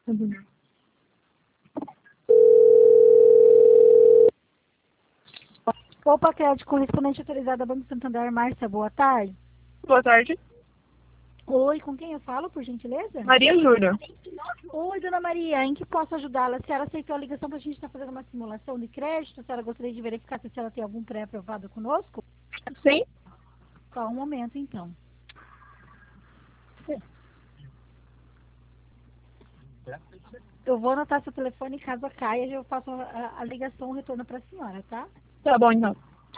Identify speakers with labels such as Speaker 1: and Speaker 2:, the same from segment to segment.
Speaker 1: Uhum.
Speaker 2: Opa, Crédito, correspondente autorizada Banco Santander, Márcia, boa tarde.
Speaker 1: Boa tarde.
Speaker 2: Oi, com quem eu falo, por gentileza?
Speaker 1: Maria Júlia.
Speaker 2: Oi, dona Maria, em que posso ajudá-la? A senhora aceitou a ligação para a gente estar fazendo uma simulação de crédito? A senhora gostaria de verificar se a senhora tem algum pré-aprovado conosco?
Speaker 1: Sim?
Speaker 2: Só um momento, então. Eu vou anotar seu telefone, caso caia, eu faço a ligação, o retorno para a senhora, tá?
Speaker 1: Tá bom, então.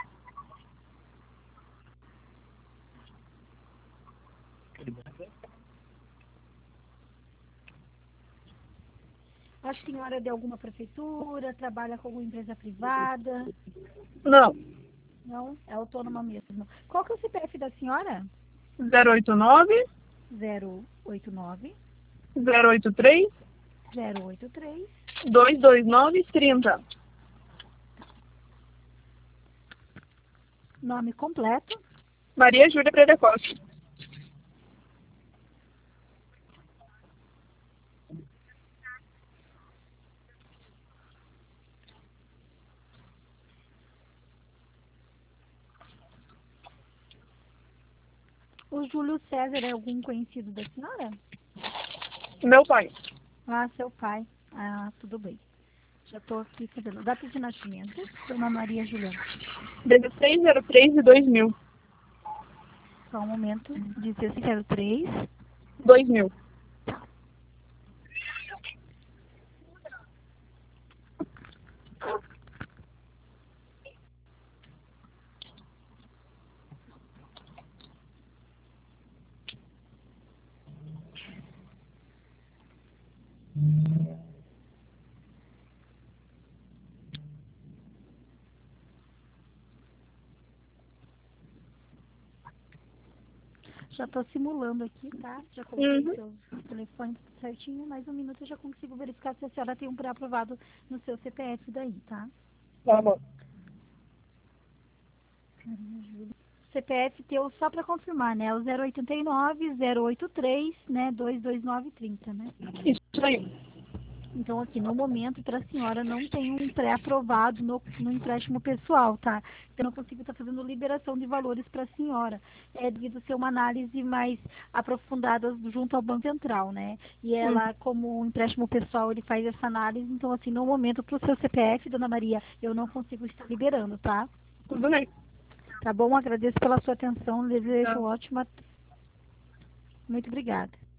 Speaker 2: A senhora é de alguma prefeitura, trabalha com alguma empresa privada?
Speaker 1: Não.
Speaker 2: Não, é autônoma mesmo. Qual que é o CPF da senhora?
Speaker 1: 089
Speaker 2: 089
Speaker 1: 083
Speaker 2: 083.
Speaker 1: 229 30.
Speaker 2: Nome completo.
Speaker 1: Maria Júlia Pereira Costa.
Speaker 2: O Júlio César é algum conhecido da senhora?
Speaker 1: Meu pai.
Speaker 2: Ah, seu pai. Ah, tudo bem. Já estou aqui fazendo. Data de nascimento, Dona Maria Juliana.
Speaker 1: 1603 de 2000.
Speaker 2: Só um momento. 1603.
Speaker 1: 2000.
Speaker 2: Já estou simulando aqui, tá? Já coloquei
Speaker 1: Uhum.
Speaker 2: seus telefones tudo certinho. Mais um minuto eu já consigo verificar se a senhora tem um pré-aprovado no seu CPF daí, tá?
Speaker 1: Tá bom.
Speaker 2: CPF teu só para confirmar, né? O 089 083, né? 22930, né?
Speaker 1: Isso aí.
Speaker 2: Então, aqui, no momento, para a senhora, não tem um pré-aprovado no empréstimo pessoal, tá? Eu não consigo estar fazendo liberação de valores para a senhora. É devido a ser uma análise mais aprofundada junto ao Banco Central, né? E ela, como o empréstimo pessoal, ele faz essa análise. Então, assim, no momento, para o seu CPF, dona Maria, eu não consigo estar liberando, tá?
Speaker 1: Tudo bem.
Speaker 2: Tá bom? Agradeço pela sua atenção. Desejo ótima. Muito obrigada.